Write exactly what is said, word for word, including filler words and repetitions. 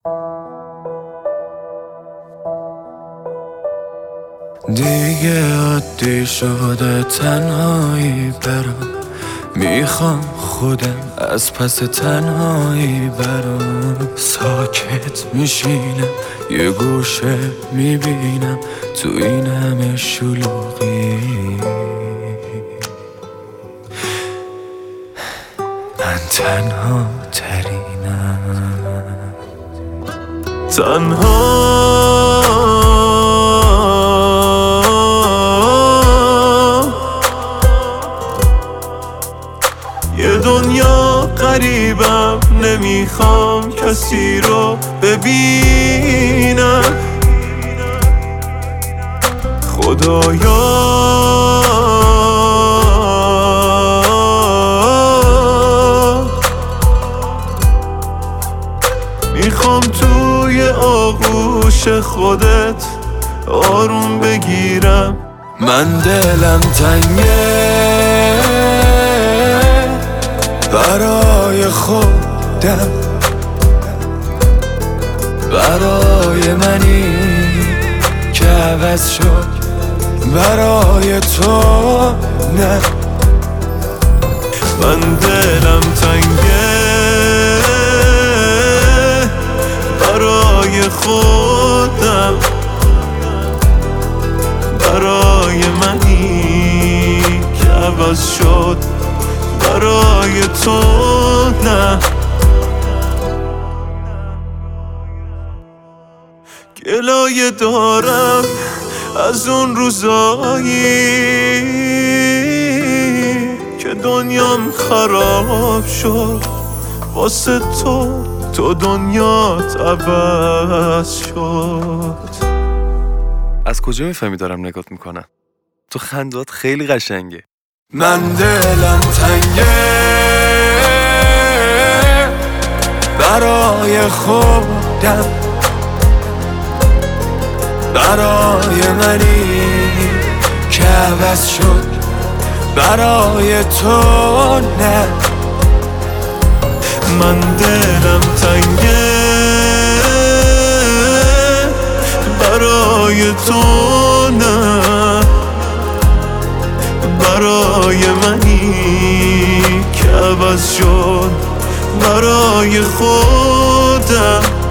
دیگه عادی شده تنهایی برام، میخوام خودم از پس تنهایی برام. ساکت میشینم یه گوشه میبینم تو این همه شلوغی، من تنها ترینم. تنها یه دنیا غریبم، نمیخوام کسی رو ببینم. خدایا میخوام توی آغوش خودت آروم بگیرم. من دلم تنگه برای خودم، برای منی که عوض شد، برای تو نه. من دلم تنگه برای خودم، برای منی که عوض شد، برای تو نه. گلایه دارم از اون روزایی که دنیام خراب شد واسه تو، تو دنیات عوض شد. از کجا میفهمی دارم نگات میکنم؟ تو خندات خیلی قشنگه. من دلم تنگه برای خودم، برای منی که عوض شد، برای تو نه. من دلم تنگه برای تو نه، برای منی که عوض شد، برای خودم.